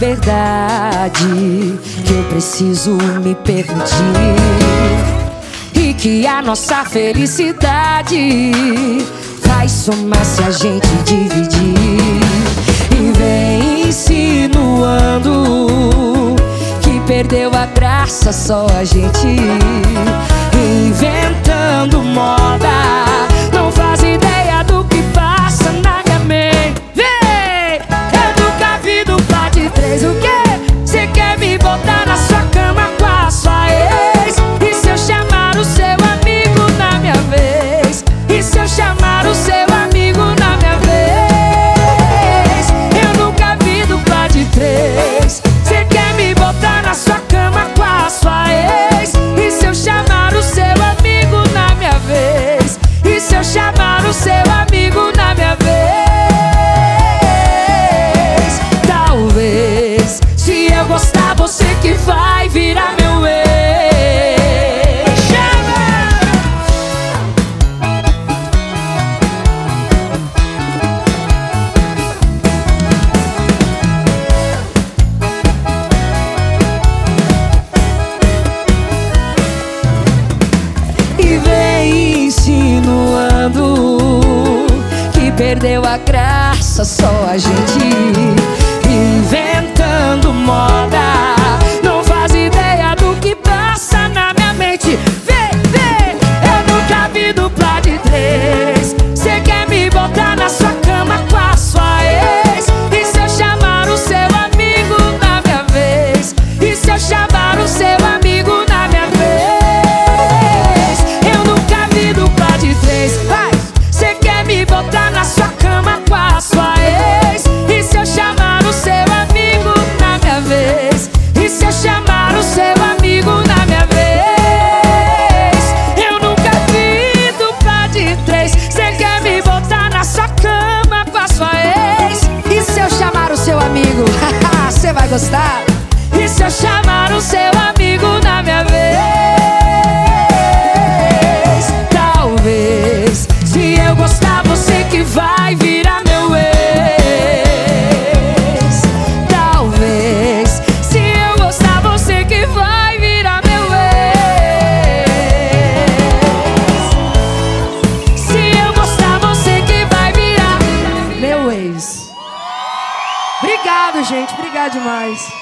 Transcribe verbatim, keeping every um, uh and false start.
verdade que eu preciso me permitir, e que a nossa felicidade vai somar se a gente dividir. E vem insinuando que perdeu a graça só a gente, inventando moda. Não faz ideia do que passa na minha mente. Vem! Eu nunca vi dupla de três. O quê? Você quer me botar na sua cama com a sua ex? E se eu chamar o seu amigo na minha vez? E se eu chamar o seu amigo na minha vez? Eu nunca vi dupla de três. Você quer me botar na sua cama com a sua ex? E se eu chamar o seu amigo na minha vez? E se eu chamar o seu amigo na minha vez? Talvez, se eu gostar, você que vai virar meu ex. Chama! E vem insinuando que perdeu a graça só a gente, inventando moda. Não faz ideia do que passa na minha mente. Vem, vem, eu nunca vi dupla de três. Você quer me botar na sua cama com a sua ex? E se eu chamar o seu amigo na minha vez? E se eu chamar o seu amigo na minha vez? Eu nunca vi dupla de três. Vai! Você quer me botar na sua cama com a sua ex? E se eu chamar o seu amigo na minha vez? E se eu chamar o seu amigo na minha vez? Eu nunca vi dupla de três. Você quer me botar na sua cama com a sua ex? E se eu chamar o seu amigo? Você vai gostar? E se eu chamar o seu amigo na minha vez? Talvez, se eu gostar, você que vai virar meu ex. Talvez, se eu gostar, você que vai virar meu ex. Se eu gostar, você que vai virar meu ex. Obrigado, gente. Obrigado demais.